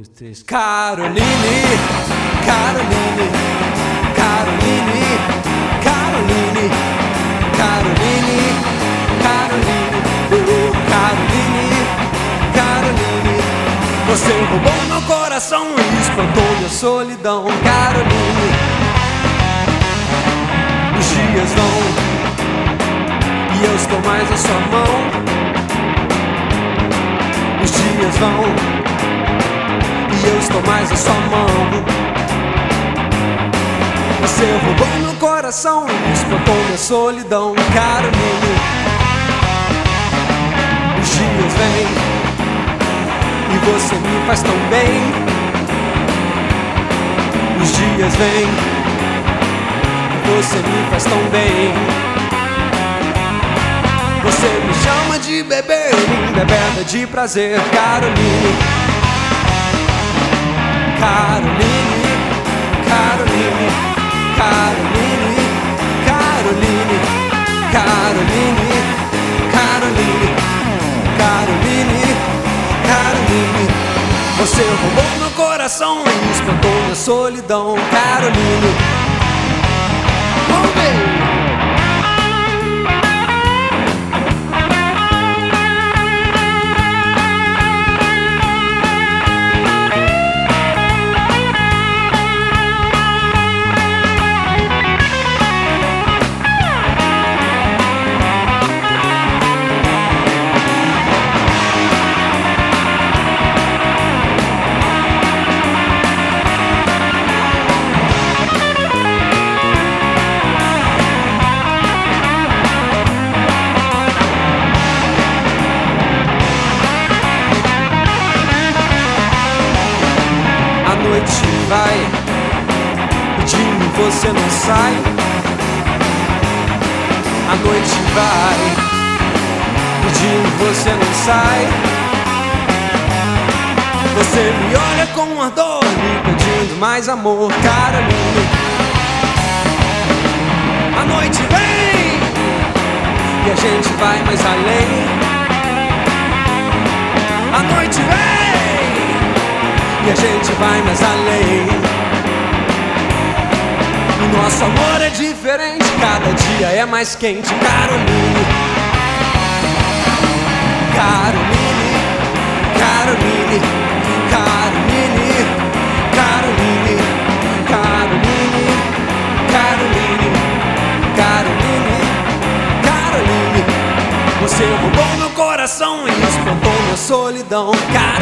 dois, três. Caroline, Caroline, Caroline, Caroline, Caroline, Caroline, Caroline, Caroline. Você roubou meu coração e espantou minha solidão. Caroline, os dias vão e eu estou mais na sua mão. Os dias vão e eu estou mais na sua mão. Você roubou meu coração e espantou minha solidão. Caroline, os dias vêm e você me faz tão bem. Os dias vêm e você me faz tão bem. Você me chama de bebê, me bebeda de prazer. Caroline, Caroline, Caroline, Caroline, Caroline, Caroline, Caroline, Caroline, Caroline. Você roubou meu coração e espantou minha solidão. Caroline, roubei. Vai, de mim você não sai. A noite vai, de mim você não sai. Você me olha com ardor, me pedindo mais amor. Caroline, a noite vem e a gente vai mais além. A noite vem e a gente vai mais além. O nosso amor é diferente, cada dia é mais quente. Caroline, Caroline, Caroline, Caroline, Caroline, Caroline, Caroline, Caroline, Caroline. Você roubou meu coração e espantou minha solidão.